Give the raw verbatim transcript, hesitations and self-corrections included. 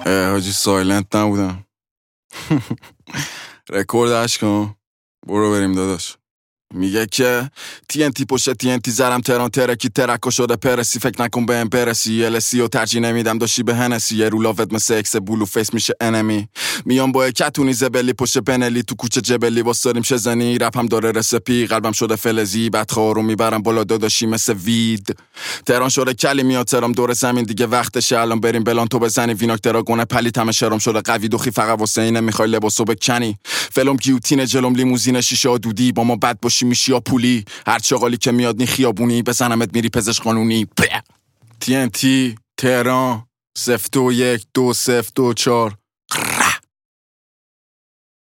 اه حاجی سایلنت نبودم. رکوردش کن، برو بریم داداش. میگه که تی ان تی پشت تی ان تی زرم تران ترکی ترکو شده پرسی، فکر نکن به ام برسی السی و ترجیح نمیدم داشتی به هنسی، یه رولاوت مثل اکس بلو فیس میشه انمی. میام با کتونی زبلی پشت پنلی تو کوچه جبلی واساریم شزنی، رپ هم داره رسپی قلبم شده فلزی، بدخواه رو میبرم بالا داداشی مثل وید. تهران شده کلی میاد ترام دور زمین دیگه وقتشه، الان بریم بلان تو بزنی ویناک دراگونه پلیت همه شرم شده قوی دوخی فقط واسه اینه میخوای لباسو بکنی. فلم گیوتین جلوم لیموزین شیشه دودی، با ما بد باشی میشی یا پولی، هر چاقالی که میاد نی خیابونی بزنمت میری پزشک قانونی. تی ان تی تهران صفر دو یک دو صفر دو چار.